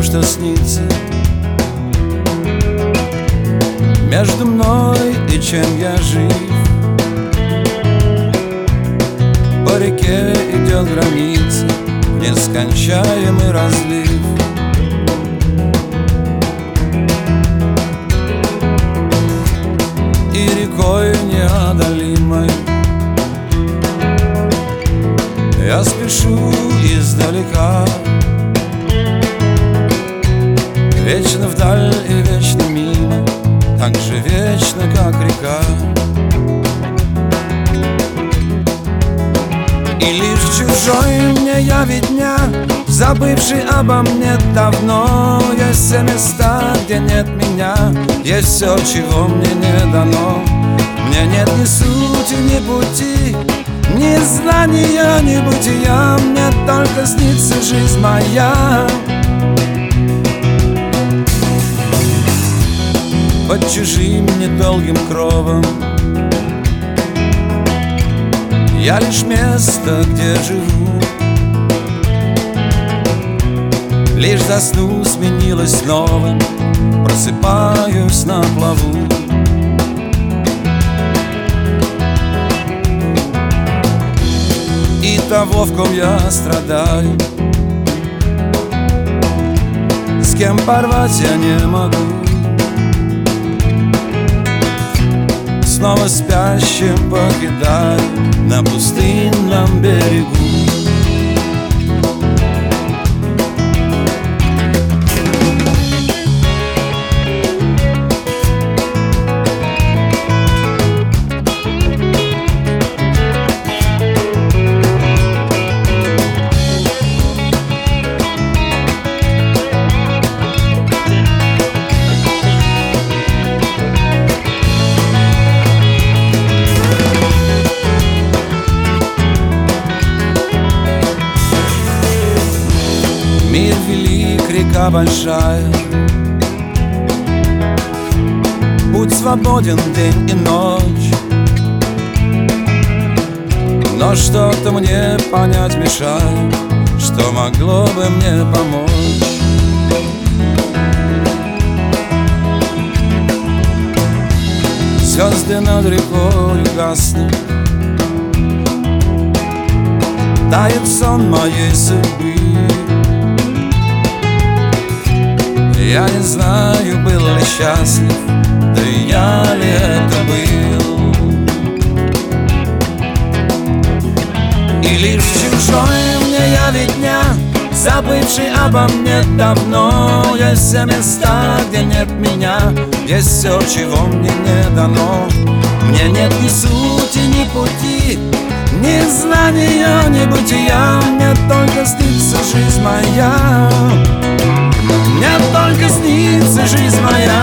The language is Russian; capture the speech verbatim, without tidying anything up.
всем, что снится между мной и чем я жив. По реке идет граница, нескончаемый разлив. И рекой неодолимой я спешу издалека, вечно вдаль и вечно мимо, так же вечно, как река. И лишь чужой мне явит дня, забывший обо мне давно. Есть все места, где нет меня, есть все, чего мне не дано. Мне нет ни сути, ни пути, ни знания, ни бытия. Мне только снится жизнь моя под чужим недолгим кровом. Я лишь место, где живу, лишь засну сменилось новым, просыпаюсь на плаву. И того, в ком я страдаю, с кем порвать я не могу. Снова спящим покидаю на пустынном берегу. Мир велик, река большая, путь свободен день и ночь. Но что-то мне понять мешает, что могло бы мне помочь. Звезды над рекой гаснут, тает сон моей судьбы. Я не знаю, был ли счастлив, да и я ли это был. И лишь чужой мне явит дня, забывший обо мне давно. Есть все места, где нет меня, есть все, чего мне не дано. Мне нет ни сути, ни пути, ни знания, ни бытия. Мне только снится жизнь моя, мне только снится жизнь моя.